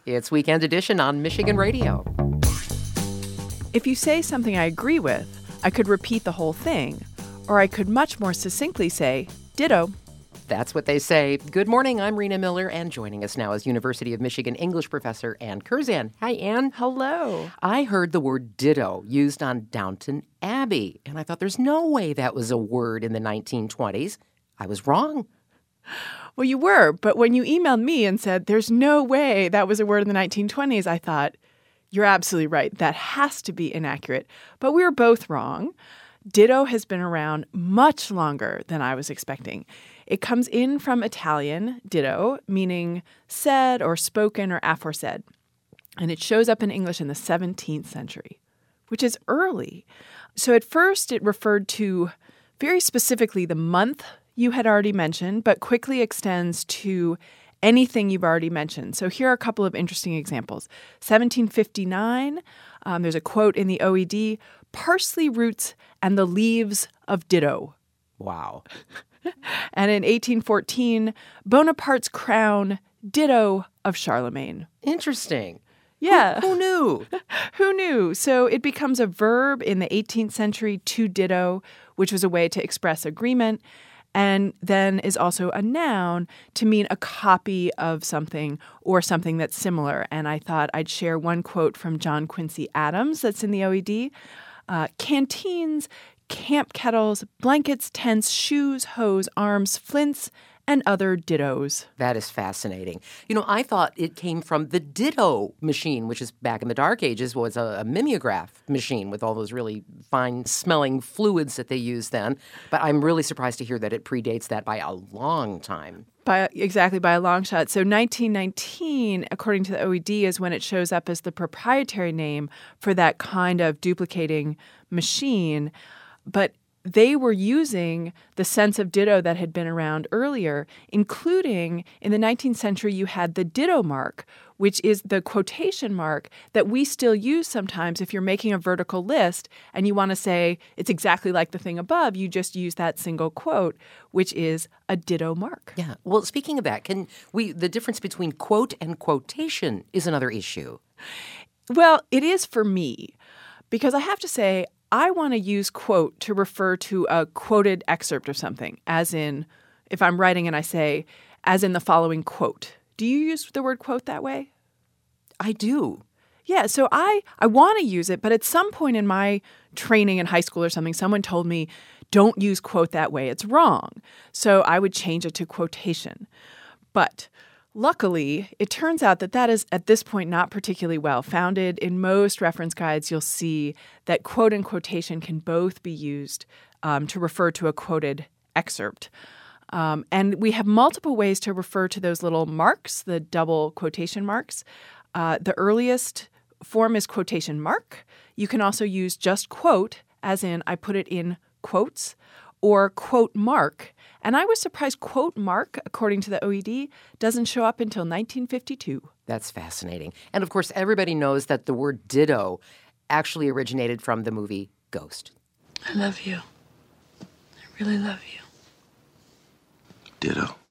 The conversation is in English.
It's Weekend Edition on Michigan Radio. If you say something I agree with, I could repeat the whole thing, or I could much more succinctly say, ditto. That's what they say. Good morning, I'm Rena Miller, and joining us now is University of Michigan English professor Ann Curzan. Hi, Ann. Hello. I heard the word ditto used on Downton Abbey, and I thought there's no way that was a word in the 1920s. I was wrong. Well, you were, but when you emailed me and said there's no way that was a word in the 1920s, I thought, you're absolutely right. That has to be inaccurate. But we were both wrong. Ditto has been around much longer than I was expecting. It comes in from Italian, ditto, meaning said or spoken or aforesaid. And it shows up in English in the 17th century, which is early. So at first it referred to very specifically the month you had already mentioned, but quickly extends to anything you've already mentioned. So here are a couple of interesting examples. 1759, there's a quote in the OED, parsley roots and the leaves of ditto. Wow. And in 1814, Bonaparte's crown, ditto of Charlemagne. Interesting. Yeah. Who knew? Who knew? So it becomes a verb in the 18th century, to ditto, which was a way to express agreement, and then is also a noun to mean a copy of something or something that's similar. And I thought I'd share one quote from John Quincy Adams that's in the OED. Canteens, camp kettles, blankets, tents, shoes, hose, arms, flints, and other dittos. That is fascinating. You know, I thought it came from the ditto machine, which is back in the Dark Ages, was a mimeograph machine with all those really fine-smelling fluids that they used then. But I'm really surprised to hear that it predates that by a long time. By a long shot. So 1919, according to the OED, is when it shows up as the proprietary name for that kind of duplicating machine. But they were using the sense of ditto that had been around earlier, including in the 19th century, you had the ditto mark, which is the quotation mark that we still use sometimes if you're making a vertical list and you want to say it's exactly like the thing above, you just use that single quote, which is a ditto mark. Yeah. Well, speaking of that, the difference between quote and quotation is another issue. Well, it is for me, because I have to say, I want to use quote to refer to a quoted excerpt of something, as in, if I'm writing and I say, as in the following quote. Do you use the word quote that way? I do. Yeah, so I want to use it, but at some point in my training in high school or something, someone told me, don't use quote that way, it's wrong. So I would change it to quotation. But luckily, it turns out that is, at this point, not particularly well founded. In most reference guides, you'll see that quote and quotation can both be used to refer to a quoted excerpt. And we have multiple ways to refer to those little marks, the double quotation marks. The earliest form is quotation mark. You can also use just quote, as in I put it in quotes, or quote mark. And I was surprised quote mark, according to the OED, doesn't show up until 1952. That's fascinating. And of course, everybody knows that the word ditto actually originated from the movie Ghost. I love you. I really love you. Ditto.